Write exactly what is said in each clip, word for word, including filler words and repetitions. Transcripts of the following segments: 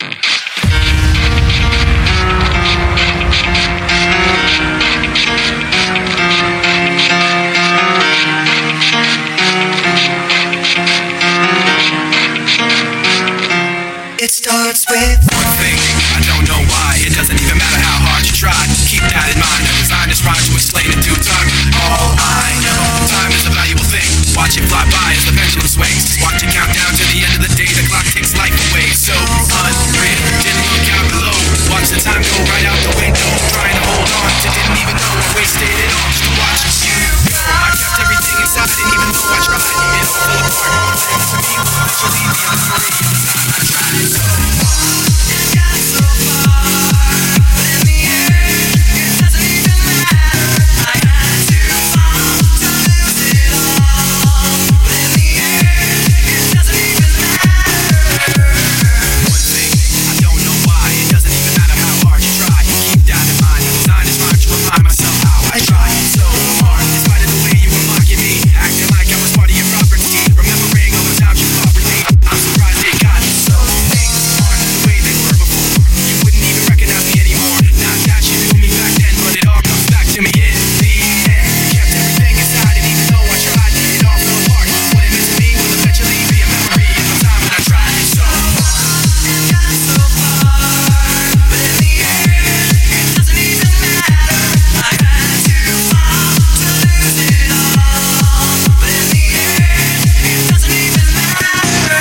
It starts with one thing, I don't know why. It doesn't even matter how hard you try. Keep that in mind, I designed this rhyme to explain in due time. All I know, time is a valuable thing. Watch it fly by as the pendulum swings. Watch it count down to the end of the day. The clock takes life away. So unreal, didn't look out below. Watch the time go right out the window. Trying to hold on to didn't even know I wasted it all just to watch you go. I kept everything inside and even though I tried, it all fell apart. But for me, eventually the memory of the time I tried it. So it got so far, but in the end, it doesn't even matter. I had to fall to lose it all, but in the end, it doesn't even matter. One thing, I don't know why. It doesn't even matter how hard you try. Keep that in mind. I designed this rhyme to remind myself how I tried so hard. In spite of the way you were mocking me, acting like I was part of your property, remembering all the times you fought with me. I'm surprised it got so. Things aren't the way they were before. You wouldn't even recognize me anymore. Not that you knew me back then, but it all comes back to me in the end. You kept everything inside, and even though I tried, it all fell apart. What it meant to me will eventually be a memory of the time when I tried so hard. It got so far, but in the end, it doesn't even matter. I had to fall to lose it all, but in the end, it doesn't even matter.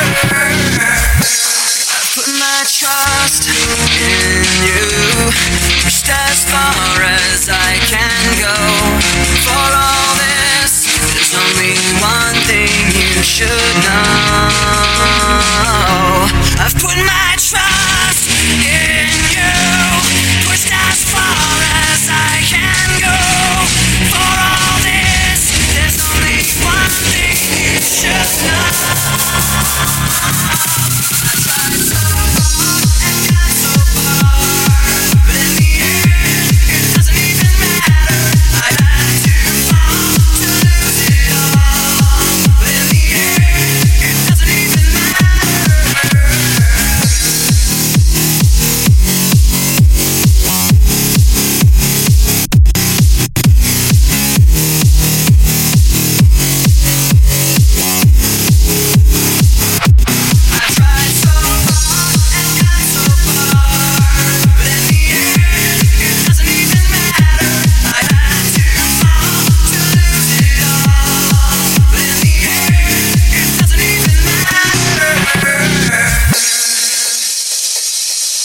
I put my trust in you, pushed as far as I can go. For all this, there's only one thing you should know. I've put my trust